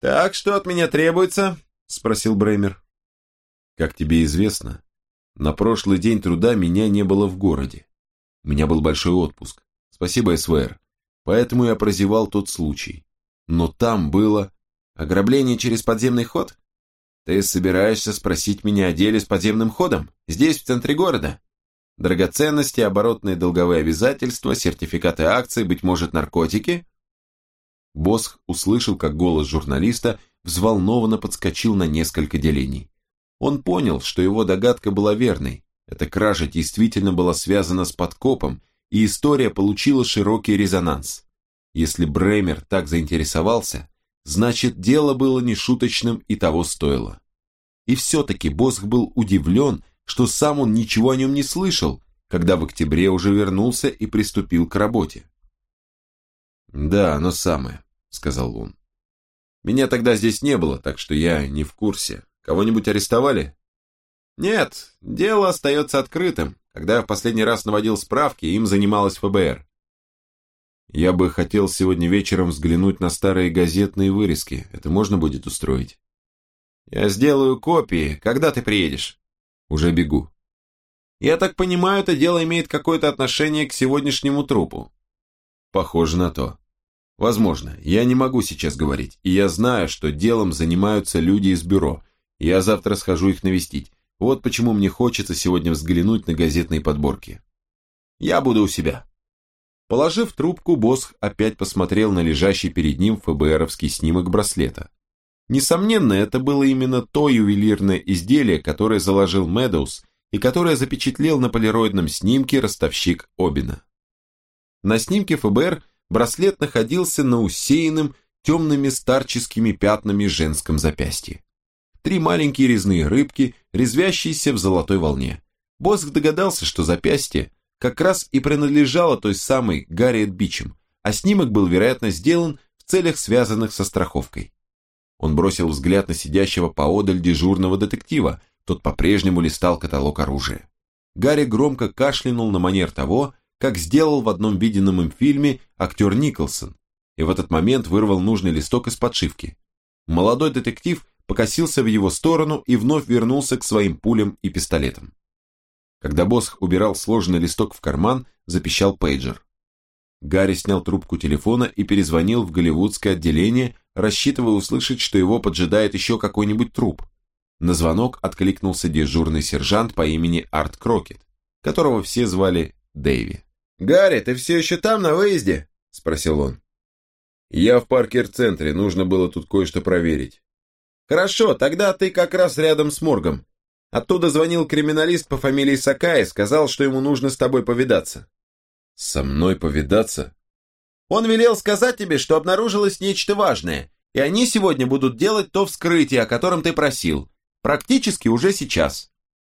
«Так, что от меня требуется?» – спросил Бреймер. «Как тебе известно, на прошлый день труда меня не было в городе. У меня был большой отпуск. Спасибо, СВР. Поэтому я прозевал тот случай. Но там было... Ограбление через подземный ход? Ты собираешься спросить меня о деле с подземным ходом? Здесь, в центре города? Драгоценности, оборотные долговые обязательства, сертификаты акций, быть может, наркотики?» Босх услышал, как голос журналиста взволнованно подскочил на несколько делений. Он понял, что его догадка была верной. Эта кража действительно была связана с подкопом, и история получила широкий резонанс. Если Бреймер так заинтересовался, значит, дело было нешуточным и того стоило. И все-таки Босх был удивлен, что сам он ничего о нем не слышал, когда в октябре уже вернулся и приступил к работе. «Да, оно самое», — сказал он. «Меня тогда здесь не было, так что я не в курсе. Кого-нибудь арестовали?» «Нет, дело остается открытым. Когда я в последний раз наводил справки, им занималась ФБР». «Я бы хотел сегодня вечером взглянуть на старые газетные вырезки. Это можно будет устроить?» «Я сделаю копии. Когда ты приедешь?» «Уже бегу». «Я так понимаю, это дело имеет какое-то отношение к сегодняшнему трупу?» «Похоже на то. Возможно, я не могу сейчас говорить, и я знаю, что делом занимаются люди из бюро. Я завтра схожу их навестить. Вот почему мне хочется сегодня взглянуть на газетные подборки. Я буду у себя». Положив трубку, Босх опять посмотрел на лежащий перед ним ФБРовский снимок браслета. Несомненно, это было именно то ювелирное изделие, которое заложил Медоуз и которое запечатлел на полироидном снимке ростовщик Обина. На снимке ФБР браслет находился на усеянном темными старческими пятнами женском запястье. 3 маленькие резные рыбки, резвящиеся в золотой волне. Босх догадался, что запястье как раз и принадлежало той самой Гарриет Бичем, а снимок был, вероятно, сделан в целях, связанных со страховкой. Он бросил взгляд на сидящего поодаль дежурного детектива, тот по-прежнему листал каталог оружия. Гарри громко кашлянул на манер того, как сделал в одном виденном им фильме актер Николсон, и в этот момент вырвал нужный листок из подшивки. Молодой детектив покосился в его сторону и вновь вернулся к своим пулям и пистолетам. Когда Босх убирал сложенный листок в карман, запищал пейджер. Гарри снял трубку телефона и перезвонил в голливудское отделение, рассчитывая услышать, что его поджидает еще какой-нибудь труп. На звонок откликнулся дежурный сержант по имени Арт Крокет, которого все звали Дэйви. «Гарри, ты все еще там, на выезде?» – спросил он. «Я в Паркер-центре, нужно было тут кое-что проверить». «Хорошо, тогда ты как раз рядом с моргом. Оттуда звонил криминалист по фамилии Сакай и сказал, что ему нужно с тобой повидаться». «Со мной повидаться?» «Он велел сказать тебе, что обнаружилось нечто важное, и они сегодня будут делать то вскрытие, о котором ты просил. Практически уже сейчас».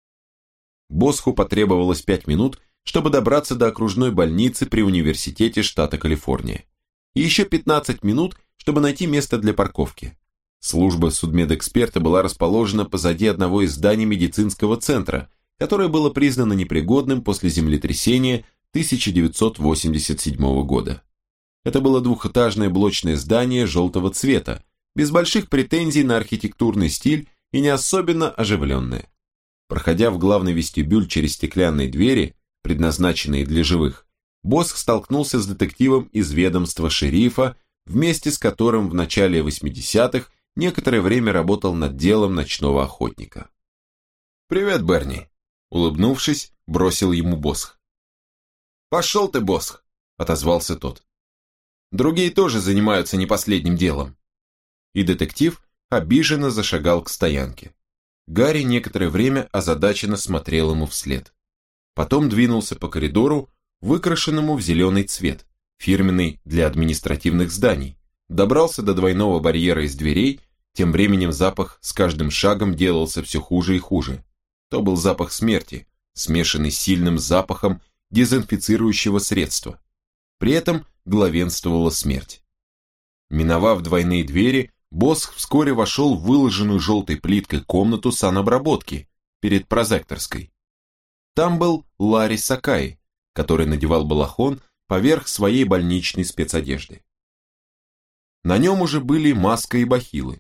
Босху потребовалось 5 минут, чтобы добраться до окружной больницы при университете штата Калифорния. И еще 15 минут, чтобы найти место для парковки. Служба судмедэксперта была расположена позади одного из зданий медицинского центра, которое было признано непригодным после землетрясения 1987 года. Это было двухэтажное блочное здание желтого цвета, без больших претензий на архитектурный стиль и не особенно оживленное. Проходя в главный вестибюль через стеклянные двери, предназначенные для живых, Босх столкнулся с детективом из ведомства шерифа, вместе с которым в начале 80-х некоторое время работал над делом ночного охотника. «Привет, Берни», — улыбнувшись, бросил ему Босх. «Пошел ты, Босх», — отозвался тот. «Другие тоже занимаются не последним делом». И детектив обиженно зашагал к стоянке. Гарри некоторое время озадаченно смотрел ему вслед. Потом двинулся по коридору, выкрашенному в зеленый цвет, фирменный для административных зданий, добрался до двойного барьера из дверей, тем временем запах с каждым шагом делался все хуже и хуже. То был запах смерти, смешанный с сильным запахом дезинфицирующего средства. При этом главенствовала смерть. Миновав двойные двери, Босх вскоре вошел в выложенную желтой плиткой комнату санобработки перед прозекторской. Там был Ларри Сакай, который надевал балахон поверх своей больничной спецодежды. На нем уже были маска и бахилы,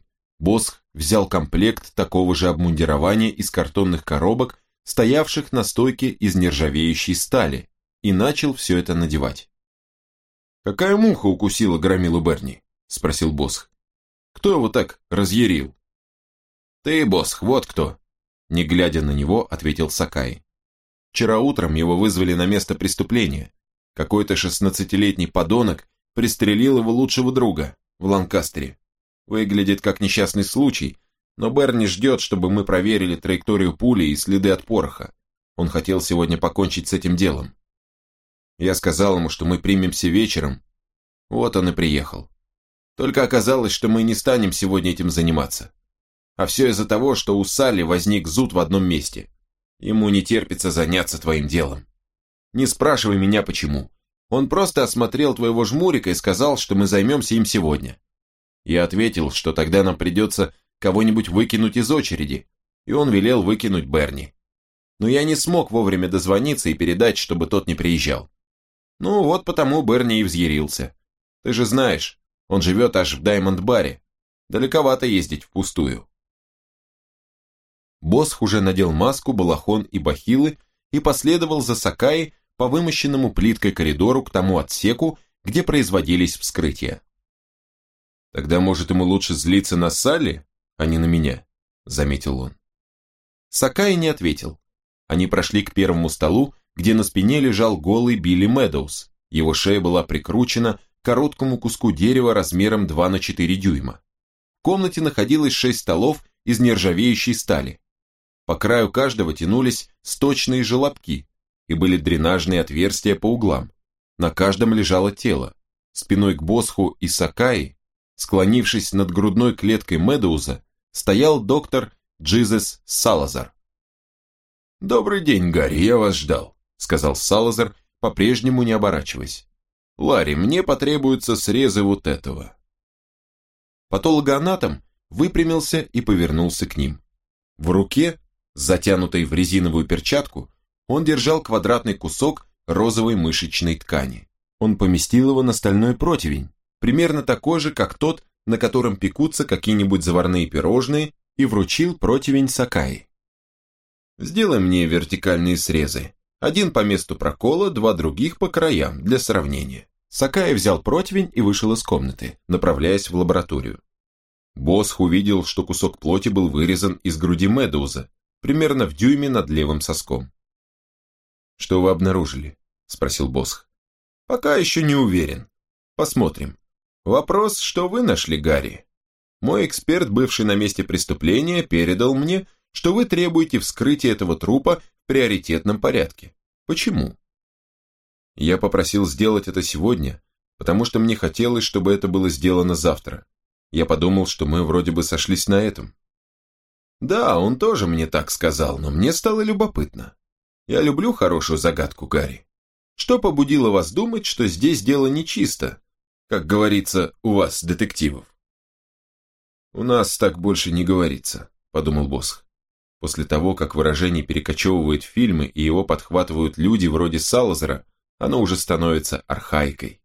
Босх взял комплект такого же обмундирования из картонных коробок, стоявших на стойке из нержавеющей стали, и начал все это надевать. «Какая муха укусила громилу Берни?» – спросил Босх. «Кто его так разъярил?» «Ты, Босх, вот кто!» – не глядя на него, ответил Сакаи. «Вчера утром его вызвали на место преступления. Какой-то 16-летний подонок пристрелил его лучшего друга в Ланкастере. Выглядит как несчастный случай, но Берни ждет, чтобы мы проверили траекторию пули и следы от пороха. Он хотел сегодня покончить с этим делом. Я сказал ему, что мы примемся вечером. Вот он и приехал. Только оказалось, что мы не станем сегодня этим заниматься. А все из-за того, что у Салли возник зуд в одном месте. Ему не терпится заняться твоим делом. Не спрашивай меня, почему. Он просто осмотрел твоего жмурика и сказал, что мы займемся им сегодня. Я ответил, что тогда нам придется кого-нибудь выкинуть из очереди, и он велел выкинуть Берни. Но я не смог вовремя дозвониться и передать, чтобы тот не приезжал. Ну вот потому Берни и взъярился. Ты же знаешь, он живет аж в Даймонд-баре. Далековато ездить впустую. Босх уже надел маску, балахон и бахилы и последовал за Сакаи по вымощенному плиткой коридору к тому отсеку, где производились вскрытия. «Тогда, может, ему лучше злиться на Салли, а не на меня», — заметил он. Сакаи не ответил. Они прошли к первому столу, где на спине лежал голый Билли Медоуз. Его шея была прикручена к короткому куску дерева размером 2 на 4 дюйма. В комнате находилось 6 столов из нержавеющей стали. По краю каждого тянулись сточные желобки и были дренажные отверстия по углам. На каждом лежало тело. Спиной к Босху и Сакаи, склонившись над грудной клеткой Медоуза, стоял доктор Джизес Салазар. «Добрый день, Гарри, я вас ждал», — сказал Салазар, по-прежнему не оборачиваясь. «Ларри, мне потребуются срезы вот этого». Патологоанатом выпрямился и повернулся к ним. В руке, затянутой в резиновую перчатку, он держал квадратный кусок розовой мышечной ткани. Он поместил его на стальной противень, примерно такой же, как тот, на котором пекутся какие-нибудь заварные пирожные, и вручил противень Сакаи. «Сделай мне вертикальные срезы. Один по месту прокола, 2 других по краям, для сравнения». Сакаи взял противень и вышел из комнаты, направляясь в лабораторию. Босх увидел, что кусок плоти был вырезан из груди Медоуза, примерно в дюйме над левым соском. «Что вы обнаружили?» – спросил Босх. «Пока еще не уверен. Посмотрим. Вопрос, что вы нашли, Гарри? Мой эксперт, бывший на месте преступления, передал мне, что вы требуете вскрытия этого трупа в приоритетном порядке. Почему?» «Я попросил сделать это сегодня, потому что мне хотелось, чтобы это было сделано завтра. Я подумал, что мы вроде бы сошлись на этом». «Да, он тоже мне так сказал, но мне стало любопытно. Я люблю хорошую загадку, Гарри. Что побудило вас думать, что здесь дело нечисто, как говорится у вас, детективов?» «У нас так больше не говорится», — подумал Босх. После того, как выражение перекочевывает в фильмы и его подхватывают люди вроде Салазара, оно уже становится архаикой.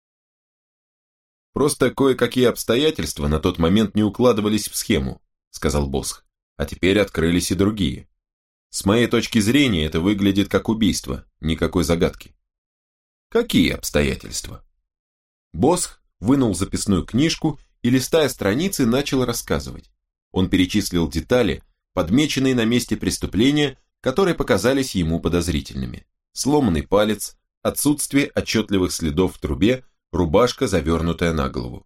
«Просто кое-какие обстоятельства на тот момент не укладывались в схему», — сказал Босх, «а теперь открылись и другие. С моей точки зрения это выглядит как убийство, никакой загадки». «Какие обстоятельства?» Босх вынул записную книжку и, листая страницы, начал рассказывать. Он перечислил детали, подмеченные на месте преступления, которые показались ему подозрительными. Сломанный палец, отсутствие отчетливых следов в трубе, рубашка, завернутая на голову.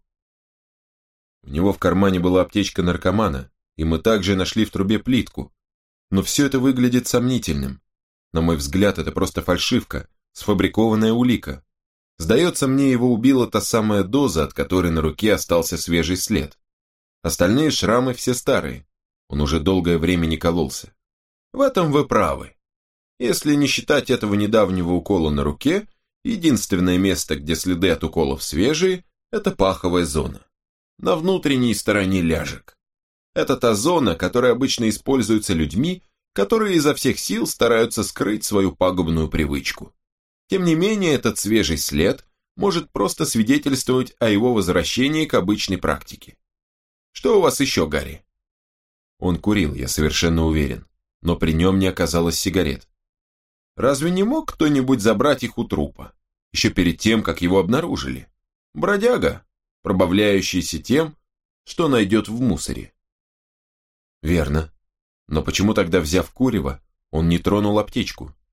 У него в кармане была аптечка наркомана, и мы также нашли в трубе плитку. Но все это выглядит сомнительным. На мой взгляд, это просто фальшивка, сфабрикованная улика. Сдается мне, его убила та самая доза, от которой на руке остался свежий след. Остальные шрамы все старые. Он уже долгое время не кололся. В этом вы правы. Если не считать этого недавнего укола на руке, единственное место, где следы от уколов свежие, это паховая зона. На внутренней стороне ляжек. Это та зона, которая обычно используется людьми, которые изо всех сил стараются скрыть свою пагубную привычку. Тем не менее, этот свежий след может просто свидетельствовать о его возвращении к обычной практике. Что у вас еще, Гарри?» Он курил, я совершенно уверен, но при нем не оказалось сигарет. Разве не мог кто-нибудь забрать их у трупа, еще перед тем, как его обнаружили? Бродяга, пробавляющийся тем, что найдет в мусоре. Верно. Но почему тогда, взяв курево, он не тронул аптечку?